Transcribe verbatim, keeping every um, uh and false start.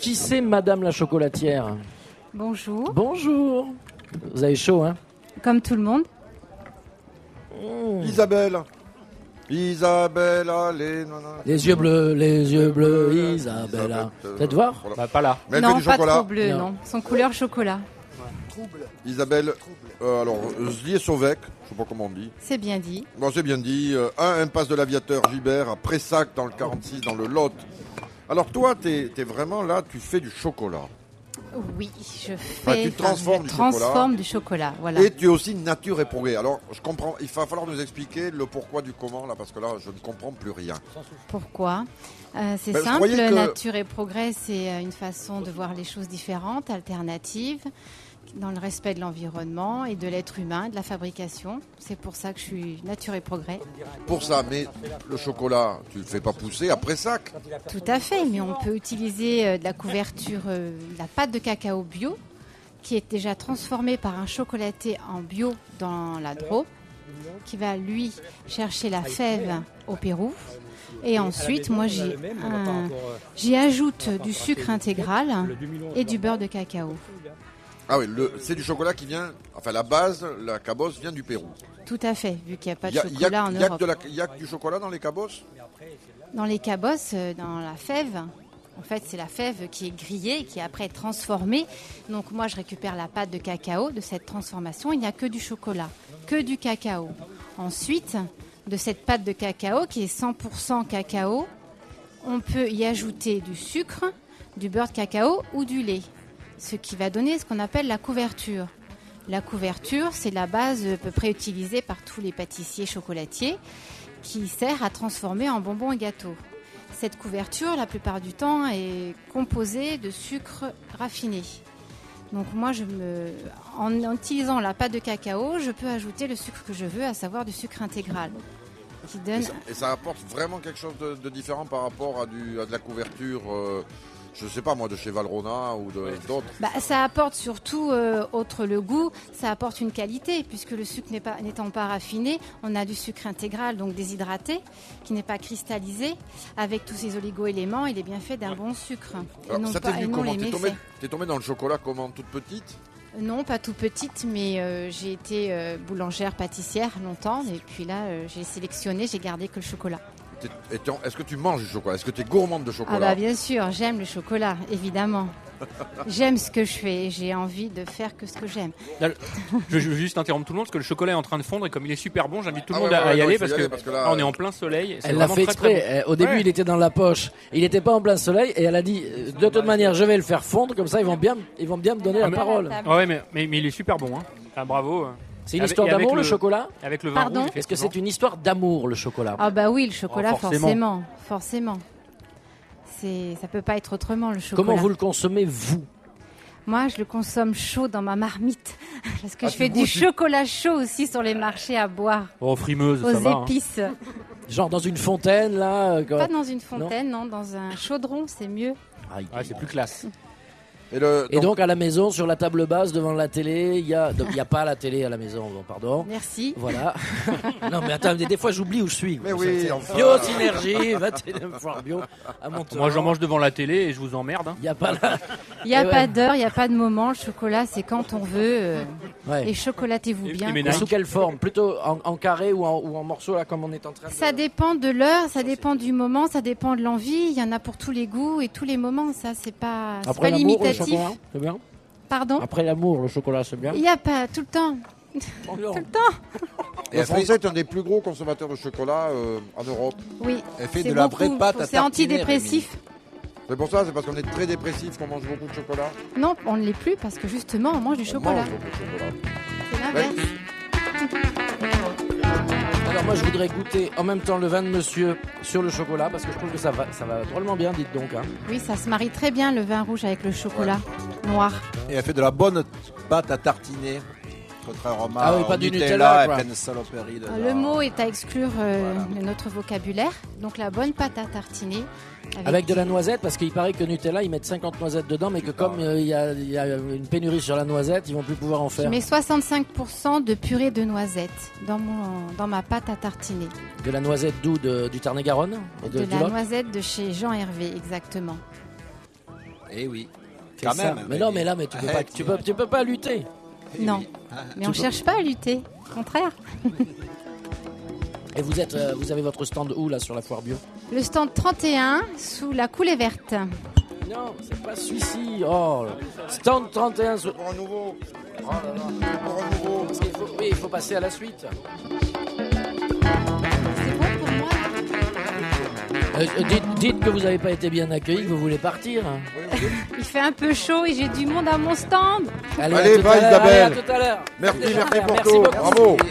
Qui c'est Madame la chocolatière? Bonjour. Bonjour. Vous avez chaud, hein? Comme tout le monde. Mmh. Isabelle. Isabelle, allez. Non, non. Les yeux bleus, les yeux bleus, Isabelle. Faites voir? Voilà. Bah, pas là. Mais non, du pas chocolat. trop bleu, non. non. Son couleur chocolat. Isabelle, euh, alors, Zliesovec, je sais pas comment on dit. C'est bien dit. Bon, c'est bien dit. Euh, un, impasse de l'Aviateur Gibert, à Pressac, dans le quarante-six, dans le Lot. Alors, toi, t'es, t'es vraiment là, tu fais du chocolat. Oui, je fais. Enfin, tu transformes, je du, transforme chocolat. du chocolat. Voilà. Et tu es aussi nature et progrès. Alors, je comprends, il va falloir nous expliquer le pourquoi du comment, là, parce que là, je ne comprends plus rien. Pourquoi euh, C'est ben, simple, que... nature et progrès, c'est une façon de voir les choses différentes, alternatives, dans le respect de l'environnement et de l'être humain, de la fabrication. C'est pour ça que je suis nature et progrès. Pour ça, mais le chocolat, tu ne le fais pas pousser à Pressac? Tout à fait, mais on peut utiliser de la couverture, euh, de la pâte de cacao bio, qui est déjà transformée par un chocolatier en bio dans la Drôme, qui va, lui, chercher la fève au Pérou. Et ensuite, moi, j'y, un, j'y ajoute du sucre intégral et du beurre de cacao. Ah oui, le, c'est du chocolat qui vient, enfin la base, la cabosse vient du Pérou. Tout à fait, vu qu'il n'y a pas de y a, chocolat y a, en y a Europe. Il n'y a que du chocolat dans les cabosses? Dans les cabosses, dans la fève, en fait c'est la fève qui est grillée et qui est après transformée. Donc moi je récupère la pâte de cacao de cette transformation, il n'y a que du chocolat, que du cacao. Ensuite, de cette pâte de cacao qui est cent pour cent cacao, on peut y ajouter du sucre, du beurre de cacao ou du lait. Ce qui va donner ce qu'on appelle la couverture. La couverture, c'est la base à peu près utilisée par tous les pâtissiers chocolatiers qui sert à transformer en bonbons et gâteaux. Cette couverture, la plupart du temps, est composée de sucre raffiné. Donc moi, je me, en, en utilisant la pâte de cacao, je peux ajouter le sucre que je veux, à savoir du sucre intégral. Qui donne... et, ça, et ça apporte vraiment quelque chose de, de différent par rapport à, du, à de la couverture euh... Je sais pas moi, de chez Valrhona ou de, d'autres. Bah, ça apporte surtout, euh, outre le goût, ça apporte une qualité, puisque le sucre n'est pas, n'étant pas raffiné, on a du sucre intégral, donc déshydraté, qui n'est pas cristallisé. Avec tous ces oligo-éléments, il est bien fait d'un bon sucre. Alors, et non ça pas, t'est venu et non comment? les T'es tombé, méfaits. t'es tombé dans le chocolat comment? Toute petite? Non, pas tout petite, mais euh, j'ai été euh, boulangère, pâtissière longtemps, et puis là, euh, j'ai sélectionné, j'ai gardé que le chocolat. Et est-ce que tu manges du chocolat? Est-ce que tu es gourmande de chocolat? Ah bah bien sûr, j'aime le chocolat, évidemment. J'aime ce que je fais, j'ai envie de faire que ce que j'aime. Je veux juste interrompre tout le monde parce que le chocolat est en train de fondre et comme il est super bon, j'invite tout le ah monde ouais, à ouais, y non, aller parce, parce que, parce que là, là, on est en plein soleil. C'est elle l'a fait très, exprès. très bon. Au début, ouais. il était dans la poche. Il n'était pas en plein soleil et elle a dit de toute manière, je vais le faire fondre comme ça, ils vont bien, ils vont bien me donner Ah, la mais, parole. Ah ouais, mais, mais, mais il est super bon. Hein. Ah, bravo. C'est une Avec, histoire d'amour, le, le chocolat? Avec le vin Pardon rouge, Est-ce que c'est une histoire d'amour, le chocolat? Ah bah oui, le chocolat, Oh, forcément. forcément, forcément. C'est, ça peut pas être autrement, le chocolat. Comment vous le consommez, vous? Moi, je le consomme chaud dans ma marmite. Parce que Ah, je fais tu du goûtes, tu- chocolat chaud aussi sur les marchés à boire. Oh, frimeuse, Aux ça va. hein. épices. Genre dans une fontaine, là euh, Pas dans une fontaine, non, dans un chaudron, c'est mieux. Aïe. Ouais, c'est plus classe. Et, le, Et donc à la maison, sur la table basse, devant la télé, il y a, il y a pas la télé à la maison, bon, pardon. Merci. Voilà. Non mais attends, des, des fois j'oublie où je suis. Mais oui, C'est- enfin. Bio synergie, va voir bio. À mon tour. Moi, j'en mange devant la télé et je vous emmerde. Hein. Il y a pas la... Il n'y a Eh pas ouais. d'heure, il n'y a pas de moment. Le chocolat, c'est quand on veut. euh, Ouais. Et chocolatez-vous Et- bien. et mes Mais Nike. sous quelle forme? Plutôt en, en carré ou en, ou en morceaux là, comme on est en train de. Ça dépend de l'heure, ça dépend du moment, ça dépend de l'envie. Il y en a pour tous les goûts et tous les moments. Ça, c'est pas, c'est Après pas l'amour, le limitatif. chocolat, c'est bien. Pardon. Après l'amour, le chocolat, c'est bien. Il n'y a pas tout le temps. Tout le temps. Le Français est un des plus gros consommateurs de chocolat euh, en Europe. Oui. Elle fait c'est de la beaucoup. vraie pâte à C'est tartiner, antidépressif. C'est pour ça, c'est parce qu'on est très dépressif qu'on mange beaucoup de chocolat. Non, on ne l'est plus parce que justement, on mange du On chocolat. mange beaucoup de chocolat. C'est l'inverse. Alors moi, je voudrais goûter en même temps le vin de monsieur sur le chocolat parce que je trouve que ça va, ça va drôlement bien, dites donc. Hein. Oui, ça se marie très bien le vin rouge avec le chocolat noir. Et elle fait de la bonne pâte à tartiner. Contrairement Ah oui, au pas du Nutella, Nutella, et quoi. plein de saloperies dedans. Le mot est à exclure euh, Voilà. de notre vocabulaire. Donc la bonne pâte à tartiner. Avec, Avec de la noisette, parce qu'il paraît que Nutella, ils mettent cinquante noisettes dedans, mais que comme euh, il y, a, il y a une pénurie sur la noisette, ils vont plus pouvoir en Je faire. mets soixante-cinq pour cent de purée de noisettes dans, mon, dans ma pâte à tartiner. De la noisette d'où de, Du Tarn-et-Garonne De, de, du la Lot noisette de chez Jean Hervé, exactement. Eh oui. C'est Quand ça. même. Mais non, mais là, mais tu peux Eh, pas, tu tiens. peux, tu peux pas lutter. Non, oui. Ah, mais on ne cherche pas à lutter. Au contraire. Et vous êtes, euh, vous avez votre stand où là sur la foire bio? Le stand trente et un, sous la coulée verte. Non, c'est pas celui-ci. Oh, stand trente et un. Sur... Pour un nouveau. Oh là là. Pour un nouveau. Parce qu'il faut, oui, il faut passer à la suite. C'est bon pour moi. Euh, euh, dites, dites que vous n'avez pas été bien accueilli, que vous voulez partir. hein. Il fait un peu chaud et j'ai du monde à mon stand. Allez, Allez, à tout va, à l'heure, Isabelle. allez, à tout à l'heure. Merci, merci Merci pour beaucoup. tout. Bravo.